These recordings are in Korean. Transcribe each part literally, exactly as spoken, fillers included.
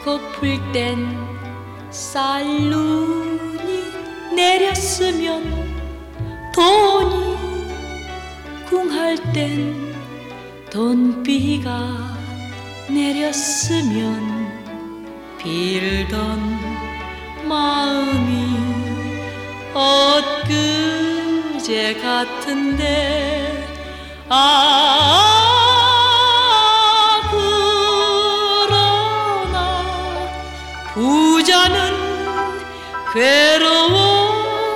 고플 땐 쌀눈이 내렸으면 돈이 궁할 땐 돈비가 내렸으면 빌던 마음이 엊그제 같은데 아 그러나 부자는 괴로워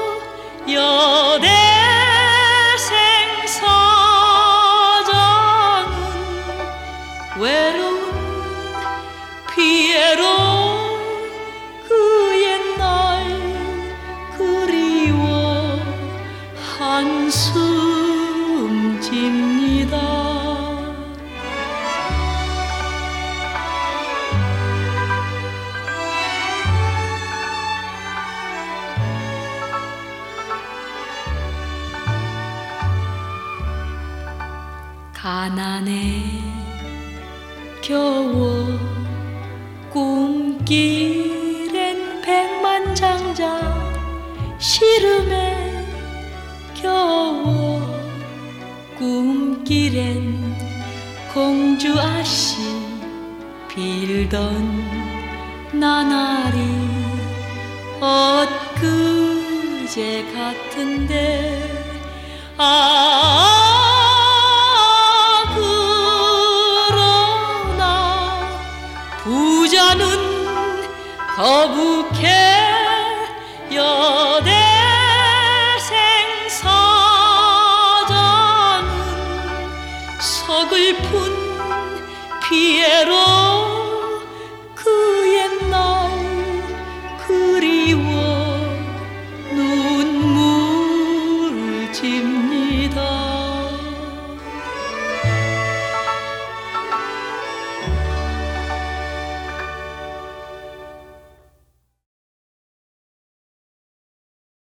여대생 사장은 외로운 피에로 그 옛날 그리워 한숨 집니다. 가난에 겨워 꿈길엔 백만장자 시름에 겨워 꿈길엔 공주아씨 빌던 나날이 엊그제 같은데 아 부자는 거북해 여대생 사장은 서글픈